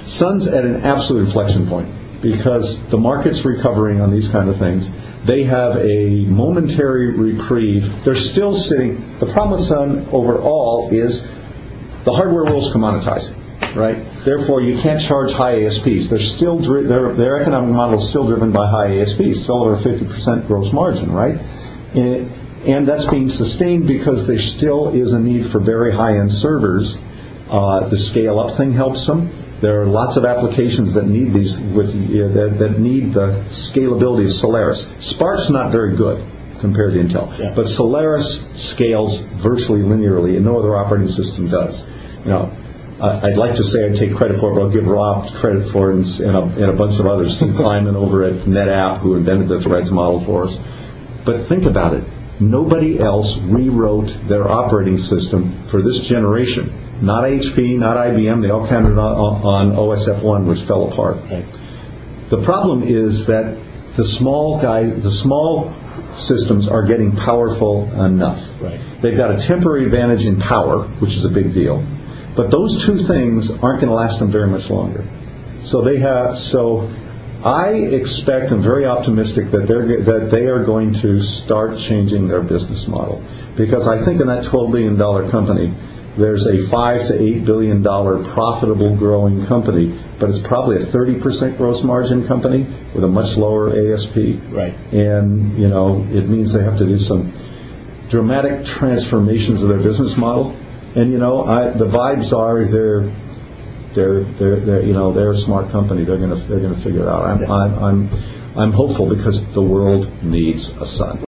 Sun's at an absolute inflection point because the market's recovering on these kind of things. They have a momentary reprieve. They're still sitting. The problem with Sun overall is the hardware world's commoditizing, right? Therefore, you can't charge high ASPs. They're still their economic model is still driven by high ASPs, still over 50% gross margin, right? And that's being sustained because there still is a need for very high-end servers. The scale-up thing helps them. There are lots of applications that need these that need the scalability of Solaris. Spark's not very good compared to Intel, but Solaris scales virtually linearly, and no other operating system does. I'd like to say I'd take credit for it, but I'll give Rob credit for it and a bunch of others. Steve Kleinman over at NetApp, who invented the Threads model for us. But think about it. Nobody else rewrote their operating system for this generation. Not HP, not IBM. They all counted on OSF1, which fell apart. Right. The problem is that the small systems are getting powerful enough. Right. They've got a temporary advantage in power, which is a big deal. But those two things aren't going to last them very much longer. So I expect, I'm very optimistic that they are going to start changing their business model, because I think in that $12 billion company, there's a $5 to $8 billion profitable growing company, but it's probably a 30% gross margin company with a much lower ASP. Right. And it means they have to do some dramatic transformations of their business model. And the vibes are they're a smart company. They're going to figure it out. I'm hopeful because the world needs a Sun.